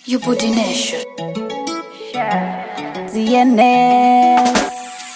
You body nation. DNS.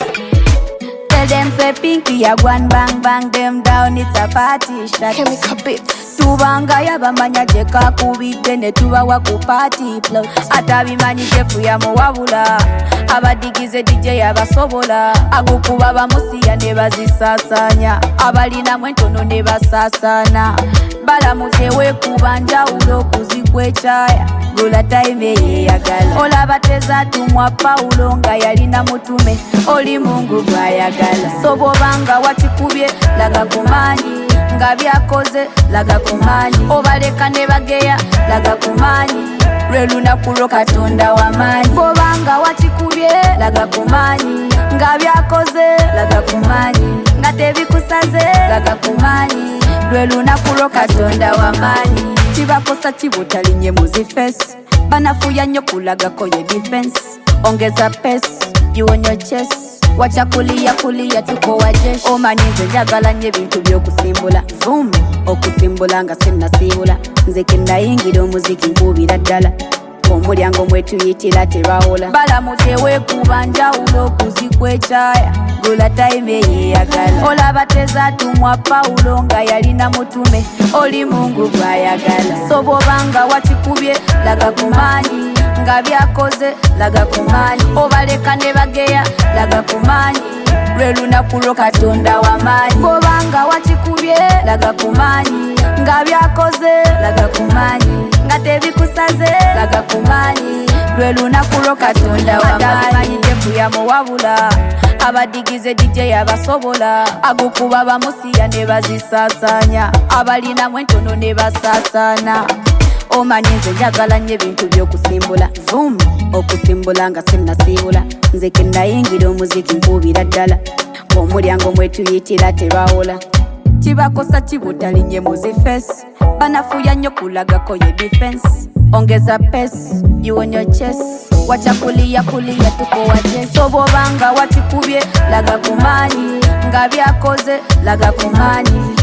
Tell them say Pinky a one bang bang them down, it's a party shot. Chemical bits. Tubanga yabamanya jeka kubidde ne tubawa ku party plot. Atabimanyi jefuya muwabula abadigize DJ abasobola agukuba bamusiya ne bazisasanya abalina mwentono ne basasana balamutewe kubanja ulo kuzikwechaya gula time yeyagala olaba teza tumwa Paulo nga yalina mutume oli Mungu gwayagala sobobanga watikubye laga kumanyi nga byakoze laga kumanyi obaleka ne bageya laga kumanyi lwelunaku Katonda wamanyi bobanga watikubye laga kumanyi nga byakoze laga kumanyi nga tebikusaze laga kumanyi lwelunaku Katonda wamanyi kibakosa kibutalinye muzifesi banafuya nnyo kulagako ye defense ongeza pesi you on your chest wacha kulia tuko wajeshi omanyize njagala nnyo ebintu by'okusimbula vum okusimbula nga sinnasiibula nze kendayingira omuziki nkubira ddala omulyango mwetuyitira tebawola balamutewe kubanja ulo kuzikwechaya gula time yeyagala olaba teza tumwa Paulo nga yalina mutume oli Mungu gwayagala sobobanga watikubye laga kumanyi nga byakoze laga kumanyi obaleka ne bageya laga kumanyi lwelunaku Katonda wamanyi bobanga watikubye laga kumanyi nga byakoze laga kumanyi nga tebikusaze laga kumanyi lwelunaku Katonda wamanyi jefuya muwabula abadigize DJ abasobola agukuba bamusiya ne bazisasanya abalina mwentono ne basasana omanyize njagala nnyo ebintu by'okusimbula vum okusimbula nga sinnasiibula nze kendayingira omuziki nkubira ddala omulyango mwetuyitira tebawola kibakosa kibutalinye muzifesi banafuya nnyo kulagako ye defense ongeza pesi you on your chest wacha kulia tuko wajeshi sobobanga watikubye laga kumanyi nga byakoze laga kumanyi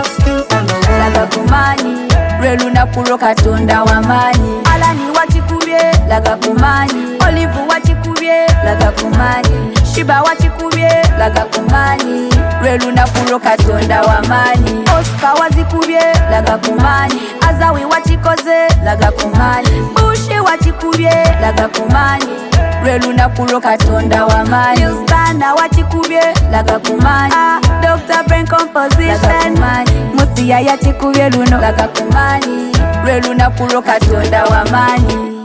laga kumanyi lwelunaku Katonda wamanyi alani watikubye laga kumanyi olivu watikubye laga kumanyi shiba watikubye laga kumanyi lwelunaku Katonda wamanyi Oscar wazikubye laga kumanyi azawi watikoze laga kumanyi bushi watikubye laga kumanyi lwelunaku Katonda wamanyi Stana watikubye laga kumanyi Dr. Brain Composition musiya yatikubye luno laga kumanyi lwelunaku Katonda wamanyi